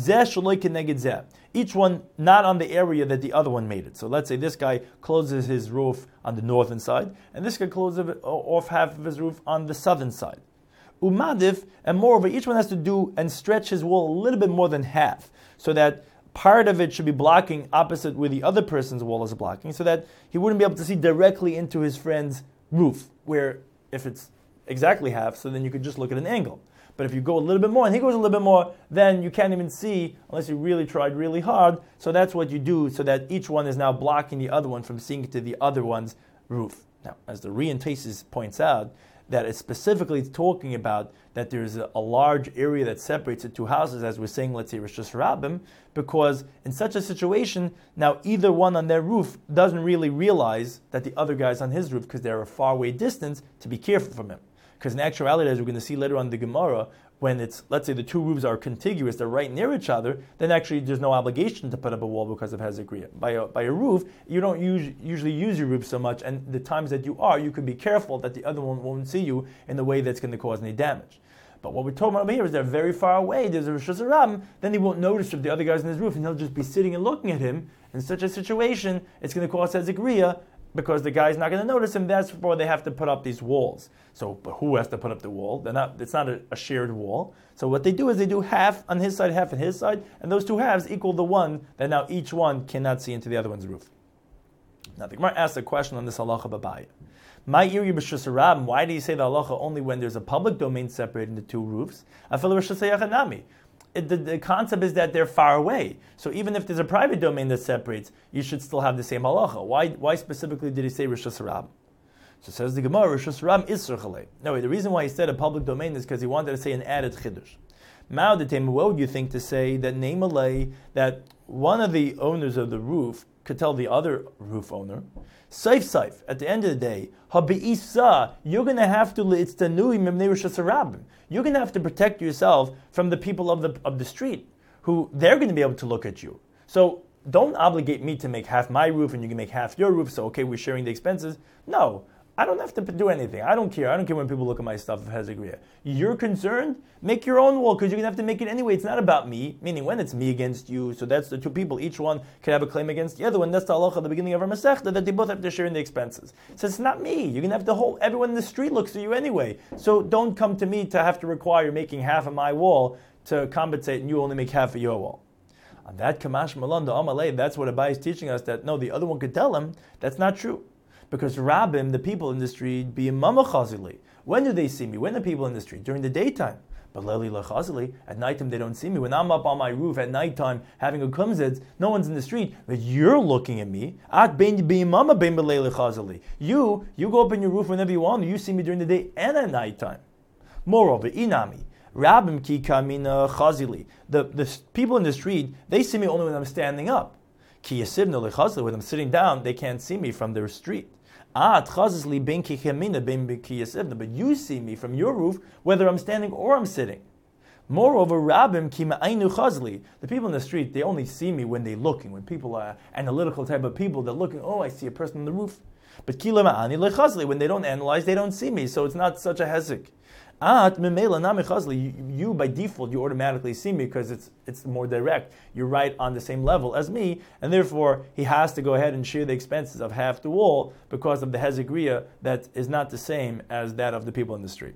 Each one not on the area that the other one made it. So let's say this guy closes his roof on the northern side, and this guy closes off half of his roof on the southern side. Umadif, and moreover, each one has to do and stretch his wall a little bit more than half, so that part of it should be blocking opposite where the other person's wall is blocking, so that he wouldn't be able to see directly into his friend's roof, where if it's exactly half, so then you could just look at an angle. But if you go a little bit more, and he goes a little bit more, then you can't even see unless you really tried really hard. So that's what you do, so that each one is now blocking the other one from seeing into the other one's roof. Now, as the Rian Tesis points out, that it's specifically talking about that there's a, a large area that separates the two houses, as we're saying, let's say Rishus Harabim, because in such a situation, now either one on their roof doesn't really realize that the other guy's on his roof because they're a far away distance to be careful from him. Because in actuality, as we're going to see later on in the Gemara, when it's, let's say the two roofs are contiguous, they're right near each other, then actually there's no obligation to put up a wall because of hezegriya. By a, by a roof, you don't use, usually use your roof so much, and the times that you are, you could be careful that the other one won't see you in a way that's going to cause any damage. But what we're talking about over here is they're very far away, there's a Rishus Harabim, then he won't notice if the other guy's on his roof, and he'll just be sitting and looking at him. In such a situation, it's going to cause hezegriya, because the guy's not going to notice him. That's why they have to put up these walls. So, but who has to put up the wall? They're not. It's not a, a shared wall. So what they do is they do half on his side, half on his side, and those two halves equal the one that now each one cannot see into the other one's roof. Now the Gemara asks a question on this halacha b'bayah. My iri b'shus harabim. Why do you say the halacha only when there's a public domain separating the two roofs? Afilu b'shus hayachanami. It, the, the concept is that they're far away. So even if there's a private domain that separates, you should still have the same halacha. Why Why specifically did he say Rishus Harabim? So says the Gemara, Rishus Harabim is Surchalei. No, the reason why he said a public domain is because he wanted to say an added Chiddush. Mao the Tema, what would you think to say that Neimalei, that one of the owners of the roof could tell the other roof owner, Saif Saif, at the end of the day, Habi'isa, you're going to have to, it's the Nui Mimnei Rishus Harabim. You're going to have to protect yourself from the people of the of the street, who they're going to be able to look at you. So don't obligate me to make half my roof and you can make half your roof, so okay, we're sharing the expenses. No, I don't have to do anything. I don't care. I don't care when people look at my stuff of hezegriya. You're concerned? Make your own wall, because you're going to have to make it anyway. It's not about me, meaning when it's me against you, so that's the two people. Each one can have a claim against the other one. That's the halacha at the beginning of our Masechta, that they both have to share in the expenses. So it's not me. You're going to have the whole, everyone in the street looks at you anyway. So don't come to me to have to require making half of my wall to compensate, and you only make half of your wall. On that Kamash Malon, the Amalei, that's what Abai is teaching us, that no, the other one could tell him, that's not true. Because Rabbim, the people in the street, be mama chazili. When do they see me? When are people in the street? During the daytime. But leli lechazili, at nighttime they don't see me. When I'm up on my roof at nighttime having a kumzitz, no one's in the street. But you're looking at me. At bein bein mama bein beleli chazili. You, you go up in your roof whenever you want. You see me during the day and at nighttime. Moreover, inami. Rabbim ki kamina chazili. The the people in the street, they see me only when I'm standing up. Ki yasivna lechazili. When I'm sitting down, they can't see me from their street. But you see me from your roof, whether I'm standing or I'm sitting. Moreover, Rabim Kima Ainu Chazli. The people in the street, they only see me when they're looking. When people are analytical type of people, they're looking, oh, I see a person on the roof. But Kila Ma'ani Lechazli, when they don't analyze, they don't see me. So it's not such a hezek. At Mimela Nami Chazli, you by default, you automatically see me because it's it's more direct. You're right on the same level as me, and therefore he has to go ahead and share the expenses of half the wall because of the hezekriya that is not the same as that of the people in the street.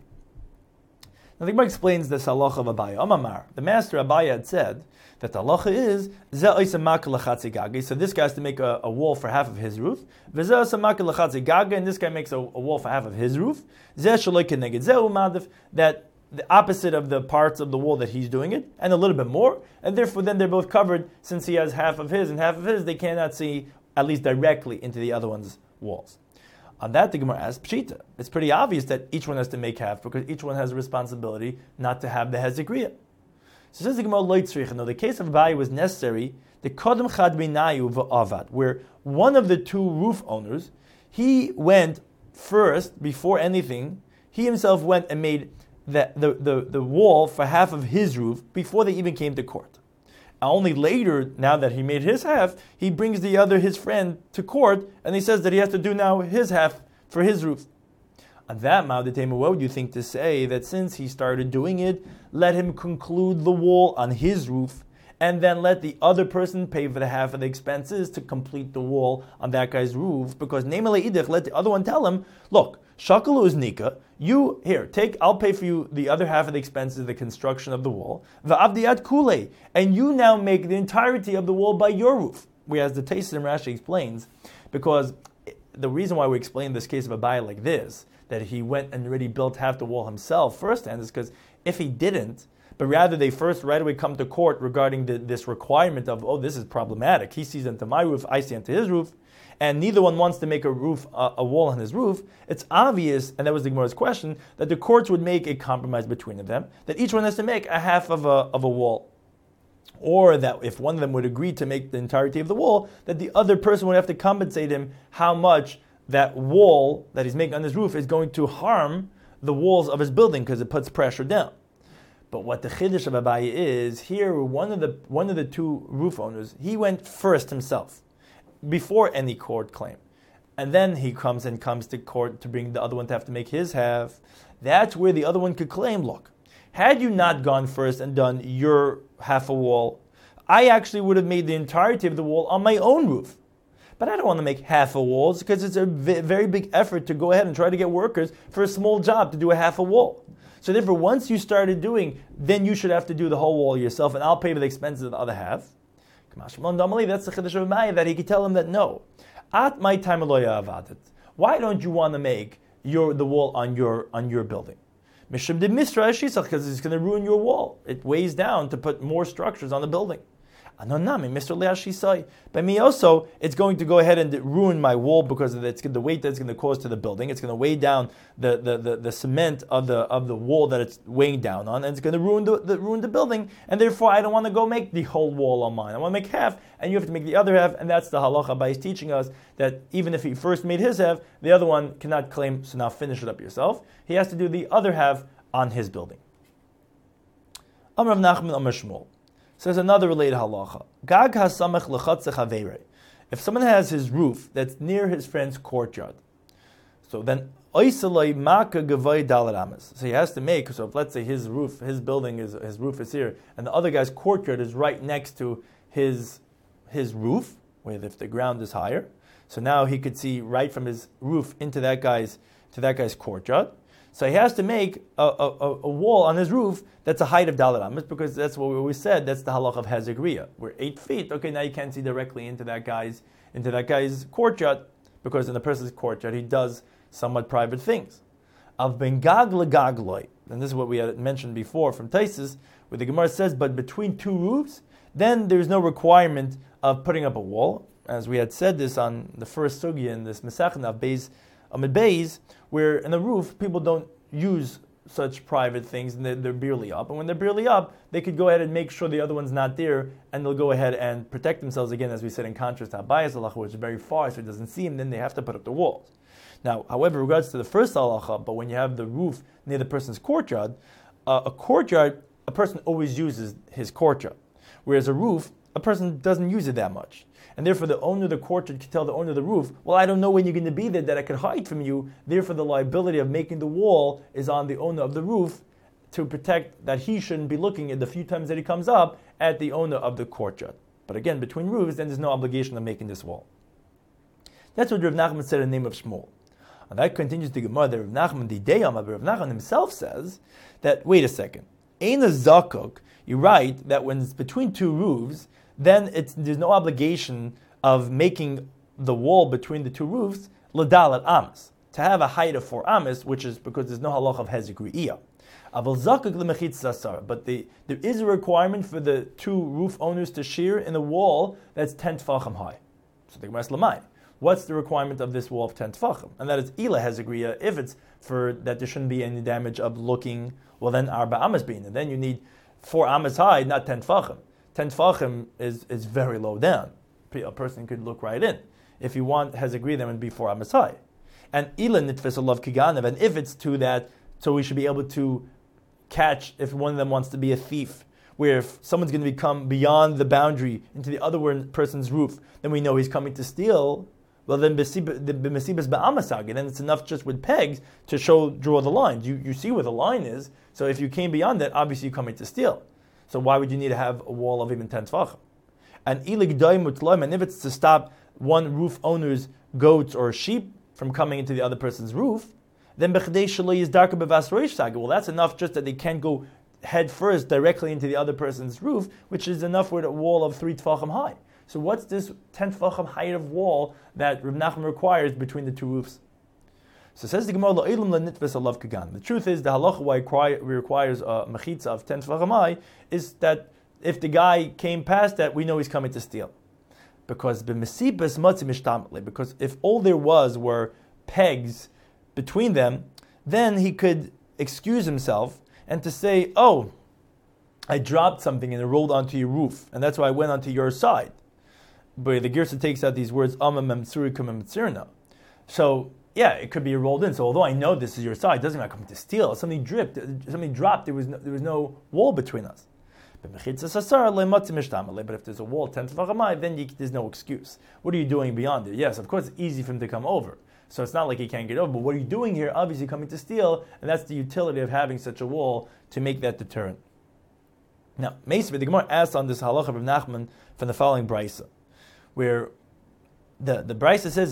Now the Gemara explains this halacha of Abaya. Amamar, the master Abaya had said that the halacha is ze oisa makal lachatzi gaga. So this guy has to make a, a wall for half of his roof. V'ze oisa makal lachatzi gaga, and this guy makes a, a wall for half of his roof. Ze shaloi keneged ze umadif, that the opposite of the parts of the wall that he's doing it, and a little bit more, and therefore then they're both covered. Since he has half of his and half of his, they cannot see at least directly into the other one's walls. On that, the Gemara asks, Pshita. It's pretty obvious that each one has to make half because each one has a responsibility not to have the hezekriya. So says the Gemara, Lo tzrich. No, the case of Abaye was necessary. The kodem chad beinayu v'avad, where one of the two roof owners, he went first before anything. He himself went and made the the, the, the wall for half of his roof before they even came to court. Only later, now that he made his half, he brings the other, his friend, to court, and he says that he has to do now his half for his roof. On that, Ma'adetema, what would you think to say that since he started doing it, let him conclude the wall on his roof, and then let the other person pay for the half of the expenses to complete the wall on that guy's roof? Because Neimele Idich, let the other one tell him, look, Shakalu is Nika, you, here, take, I'll pay for you the other half of the expenses of the construction of the wall, Va'avdiyat Kule, and you now make the entirety of the wall by your roof. Whereas the Taisis and Rashi explains, because the reason why we explain this case of Abaye like this, that he went and already built half the wall himself firsthand, is because if he didn't, but rather they first right away come to court regarding the, this requirement of, oh, this is problematic. He sees into my roof, I see into his roof, and neither one wants to make a roof, uh, a wall on his roof. It's obvious, and that was the Gemara's question, that the courts would make a compromise between them, that each one has to make a half of a of a wall. Or that if one of them would agree to make the entirety of the wall, that the other person would have to compensate him how much that wall that he's making on his roof is going to harm the walls of his building because it puts pressure down. But what the chiddush of Abaye is, here one of the one of the two roof owners, he went first himself, before any court claim. And then he comes and comes to court to bring the other one to have to make his half. That's where the other one could claim, look, had you not gone first and done your half a wall, I actually would have made the entirety of the wall on my own roof. But I don't want to make half a wall because it's a very big effort to go ahead and try to get workers for a small job to do a half a wall. So therefore, once you started doing, then you should have to do the whole wall yourself, and I'll pay for the expenses of the other half. That's the chiddush of Abaye, that he could tell him that no. At my time, why don't you want to make your the wall on your on your building? Because it's going to ruin your wall. It weighs down to put more structures on the building. By me also, it's going to go ahead and ruin my wall because of the, it's the weight that it's going to cause to the building. It's going to weigh down the, the, the, the cement of the of the wall that it's weighing down on, and it's going to ruin the, the ruin the building. And therefore, I don't want to go make the whole wall on mine. I want to make half, and you have to make the other half. And that's the halacha Abaye is teaching us, that even if he first made his half, the other one cannot claim, so now finish it up yourself. He has to do the other half on his building. Amar Rav Nachman Amar Shmuel. Says another related halacha. Gag hasamech lechatze chaveirei. If someone has his roof that's near his friend's courtyard, so then oisalei maka gavay dalaramas. So he has to make. So if let's say his roof, his building is his roof is here, and the other guy's courtyard is right next to his his roof, where if the ground is higher, so now he could see right from his roof into that guy's to that guy's courtyard. So he has to make a, a, a wall on his roof that's a height of Dalet Amos, because that's what we always said. That's the halach of Hezekriya. We're eight feet. Okay, now you can't see directly into that guy's into that guy's courtyard, because in the person's courtyard he does somewhat private things. Av ben gag legagloi, and this is what we had mentioned before from Taisis, where the Gemara says, but between two roofs, then there's no requirement of putting up a wall, as we had said this on the first sugya in this Masechah of Beis Amid Beis, where in the roof people don't use such private things, and they're, they're barely up. And when they're barely up, they could go ahead and make sure the other one's not there, and they'll go ahead and protect themselves again, as we said, in contrast to Abaye's halacha, which is very far, so it doesn't see him, then they have to put up the walls. Now, however, in regards to the first halacha, but when you have the roof near the person's courtyard, uh, a courtyard a person always uses his courtyard, whereas a roof, a person doesn't use it that much. And therefore the owner of the courtyard can tell the owner of the roof, well, I don't know when you're going to be there that I can hide from you. Therefore the liability of making the wall is on the owner of the roof to protect that he shouldn't be looking at the few times that he comes up at the owner of the courtyard. But again, between roofs, then there's no obligation of making this wall. That's what Rav Nachman said in the name of Shmuel. And that continues the Gemara that Rav Nachman the Deyam, but Rav Nachman himself says that, wait a second, Ein a zakuk, you write that when it's between two roofs, then it's, there's no obligation of making the wall between the two roofs l'dalat amas, to have a height of four amas, which is because there's no halach of hezek re'iyah. But the, there is a requirement for the two roof owners to shear in a wall that's ten tefachim high. So the Gemara is Lamai. What's the requirement of this wall of ten tefachim? And that is ila hezek re'iyah. If it's for that there shouldn't be any damage of looking, well then arba amas bein, and then you need four amas high, not ten tefachim. Ten tefachim is, is very low down. A person could look right in. If you want hezek re'iyah, then it would be four amas high. And ila nitfis alav kiganav, and if it's to that, so we should be able to catch if one of them wants to be a thief, where if someone's going to become beyond the boundary into the other person's roof, then we know he's coming to steal. Well, then b'mesibas ba'amasagi, then it's enough just with pegs to show, draw the line. You you see where the line is. So if you came beyond that, obviously you're coming to steal. So why would you need to have a wall of even ten tefachim? And ilig daim utlaim, and if it's to stop one roof owner's goats or sheep from coming into the other person's roof, then bechdei shelo yizdarka b'vasroish saga. Well, that's enough just that they can't go head first directly into the other person's roof, which is enough with a wall of three tefachim high. So what's this ten tefachim height of wall that Rav Nachman requires between the two roofs? So says the Gemara, Lo'elim le'nitves alav kagan. The truth is, the halacha why it requires a mechitza of ten tefachim high is that if the guy came past that, we know he's coming to steal. Because b'mesibas matzi mishtamatli, because if all there was were pegs between them, then he could excuse himself and to say, oh, I dropped something and it rolled onto your roof, and that's why I went onto your side. But the Girsa takes out these words, Amma memtsurikum memtsirna. So, yeah, it could be rolled in. So although I know this is your side, it doesn't mean I'm coming to steal. Something dripped, something dropped, there was no, there was no wall between us. But if there's a wall ten tefachim, then you, there's no excuse. What are you doing beyond it? Yes, of course it's easy for him to come over. So it's not like he can't get over, but what are you doing here? Obviously coming to steal, and that's the utility of having such a wall to make that deterrent. Now, Meisveh, the Gemara asks on this halacha of Nachman from the following brisa, where the, the brisa says,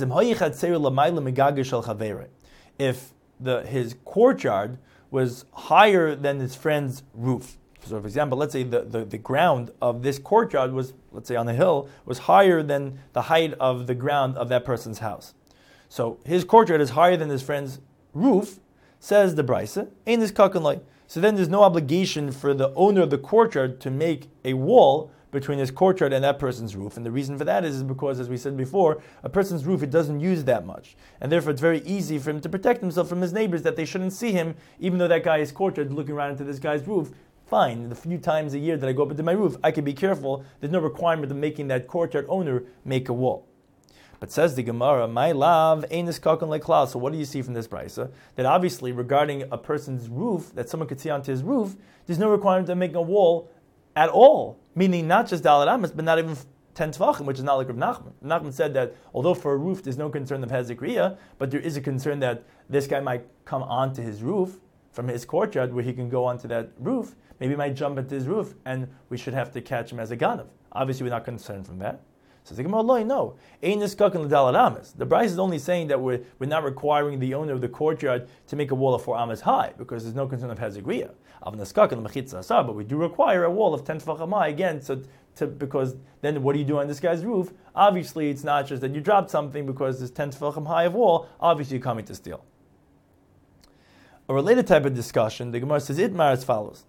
if the his courtyard was higher than his friend's roof. So for example, let's say the, the, the ground of this courtyard was, let's say on a hill, was higher than the height of the ground of that person's house. So his courtyard is higher than his friend's roof, says the brisa, ain't this kakan. So then there's no obligation for the owner of the courtyard to make a wall between his courtyard and that person's roof. And the reason for that is, is because, as we said before, a person's roof, it doesn't use that much. And therefore it's very easy for him to protect himself from his neighbors, that they shouldn't see him, even though that guy is courtyard looking around into this guy's roof. Fine, the few times a year that I go up into my roof, I can be careful. There's no requirement of making that courtyard owner make a wall. But says the Gemara, my love, ain't this kakan like cloud. So what do you see from this brisa? That obviously regarding a person's roof, that someone could see onto his roof, there's no requirement of making a wall at all. Meaning not just dalet amas, but not even ten tefachim, which is not like Rav Nachman. Rav Nachman said that although for a roof there's no concern of hezek re'iyah, but there is a concern that this guy might come onto his roof from his courtyard where he can go onto that roof. Maybe he might jump into his roof and we should have to catch him as a ganav. Obviously we're not concerned from that. So the Gemara, no. Ein niskaken l'dalat amas. The Bryce is only saying that we're, we're not requiring the owner of the courtyard to make a wall of four amas high, because there's no concern of hezek re'iyah. Av niskaken l'mechitza asar, but we do require a wall of ten tefachim high, again, so to, because then what do you do on this guy's roof? Obviously it's not just that you dropped something because there's ten tefachim high of wall, obviously you're coming to steal. A related type of discussion, the Gemara says, Itmar as follows.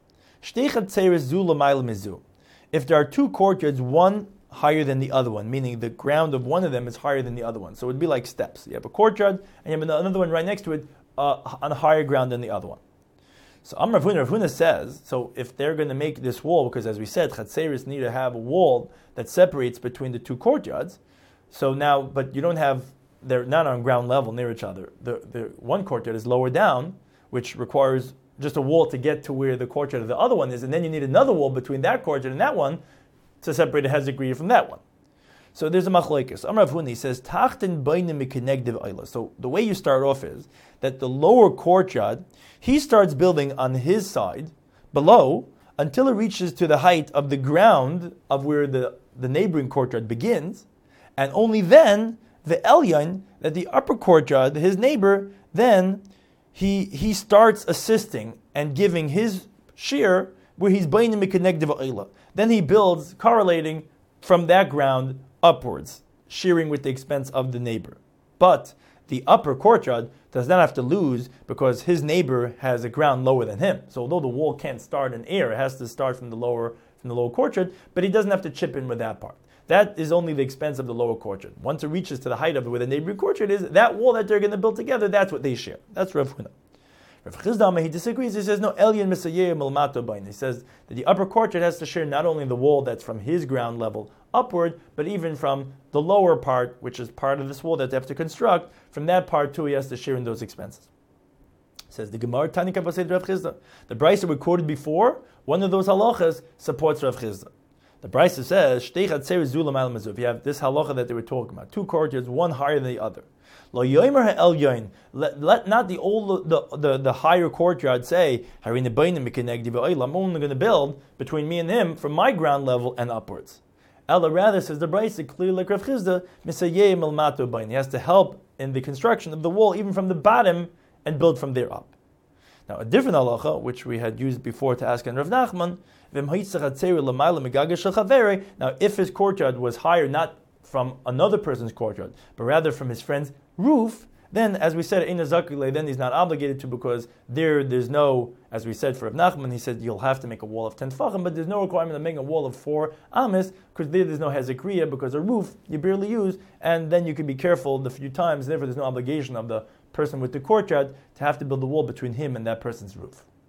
If there are two courtyards, one higher than the other one, meaning the ground of one of them is higher than the other one. So it would be like steps. You have a courtyard, and you have another one right next to it uh, on a higher ground than the other one. So Amar Rav Huna, Rav Huna says, so if they're going to make this wall, because as we said, Chatzeris need to have a wall that separates between the two courtyards, so now, but you don't have, they're not on ground level near each other. The, the one courtyard is lower down, which requires just a wall to get to where the courtyard of the other one is, and then you need another wall between that courtyard and that one to separate a hezek from that one. So there's a machlokes. Amar Rav Huna says, Tachten beinim mikenegdiv oila. So the way you start off is that the lower courtyard, he starts building on his side, below, until it reaches to the height of the ground of where the, the neighboring courtyard begins, and only then, the elyon, that the upper courtyard, his neighbor, then he he starts assisting and giving his share where he's beinim mikenegdiv oila. Then he builds, correlating from that ground upwards, sharing with the expense of the neighbor. But the upper courtyard does not have to lose because his neighbor has a ground lower than him. So although the wall can't start in air, it has to start from the lower from the lower courtyard, but he doesn't have to chip in with that part. That is only the expense of the lower courtyard. Once it reaches to the height of where the neighboring courtyard is, that wall that they're going to build together, that's what they share. That's Rav Huna. Rav Chisda, he disagrees. He says, no, Elyon Misayeh Milmato Bain. He says that the upper courtyard has to share not only the wall that's from his ground level upward, but even from the lower part, which is part of this wall that they have to construct, from that part too, he has to share in those expenses. Says the Gemara, Tani Kabased Rav Chisda. The brisa we quoted before, one of those halachas supports Rav Chisda. The brisa says, Shtei Chatzer Zulam Al Mazuf. You have this halacha that they were talking about, two courtyards, one higher than the other. Lo yomer ha'elyon. Let let not the old the the, the higher courtyard say, Harina beinim mikenegdi v'oil. I'm only going to build between me and him from my ground level and upwards. Ella rather, says the brisa, clearly like Rav Chisda, misayeh milmato bain. He has to help in the construction of the wall even from the bottom and build from there up. Now a different halacha, which we had used before to ask on Rav Nachman, now if his courtyard was higher not from another person's courtyard, but rather from his friend's roof, then, as we said, then he's not obligated to, because there, there's no, as we said for Rav Nachman, he said you'll have to make a wall of ten tefachim, but there's no requirement of making a wall of four amis, because there there's no hezekriya, because a roof you barely use, and then you can be careful the few times, therefore there's no obligation of the person with the courtyard to have to build a wall between him and that person's roof.